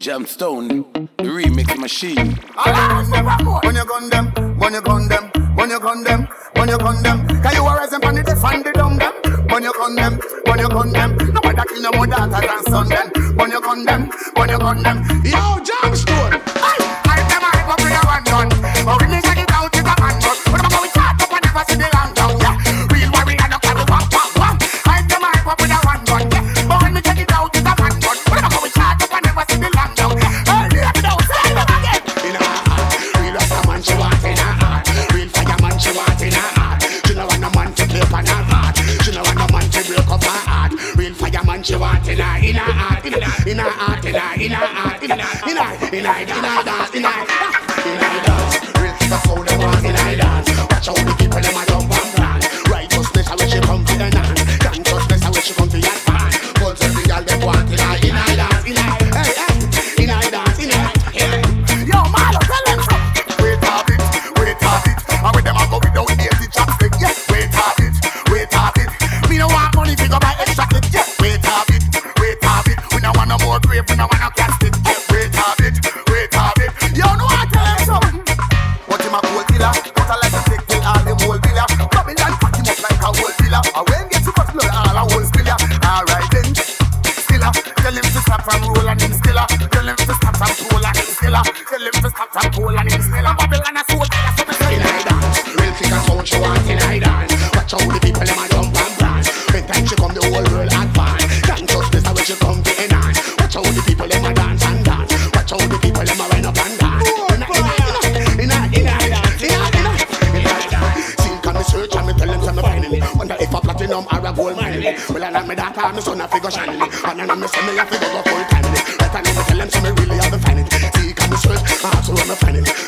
Jamstone, the remix machine. When you gun them, when you gun them, when you gun them, when you gun them. Can you arise and pan it defend the dumb them? When you gun them, when you gun them. Nobody kill no more daughters and son them. When you gun them, when you gun them. Yo, Jamstone. I never hype up with a one gun. But when they take it out, it's a man gun. When I'm going shot up and never see the long down. Yeah, real warrior no carry pop pop pop. I never hype up with a one gun. Yeah, but when we take it out, it's a man gun. When I'm going shot up and never see the long down. Early up and out, say it again. In her heart, real Rastaman she want in her heart. Real fireman she want in her heart. She no want no man to clip on her heart. She no want no man to break up her heart. Real fireman she want in her heart, in her heart, in her heart, in her heart, in her heart, in her dance, in her dance. Real kicker sound them want in her dance. Watch out the people them a jump and plan. Righteousness when she come to the dance. Can't trustness when she come to your fan. But every girl them want in her dance, in her dance, in her. Yo, Marlo, tell them so. Wait a bit, and with them I go without the chopstick. Yeah, wait a bit. Me no want money to go buy extra kit. Yeah, wait a bit. We no want no more grave, we no want no casket. Yeah, wait a bit. Yo, no I tell them so. What him a cold killer? What I like to take till all them whole villa. Babylon pack him up like a whole villa. And when get too much blood, all a whole spill ya. Alright then, stiller. Tell him to stop from roll and him stiller. Tell him to stop from roll and him stiller. Tell him to stop from roll and him stiller. Babylon a soul killer, so me say in I dance. Real figure sound she want in I dance. Watch how the people them a jump and dance. When time she come the whole world advance. Can't trust this when she come to enhance. Watch how the people them a dance and dance. Watch how the people them a wind up and dance. See, come me search and me tell them some finally. Wonder if a platinum or a gold mine. Well, I know me daughter, me son a figure shining. And I know me say me a figure go full time. Right, I know me tell them some me really have to find it. See, come me search, I have to run me find it.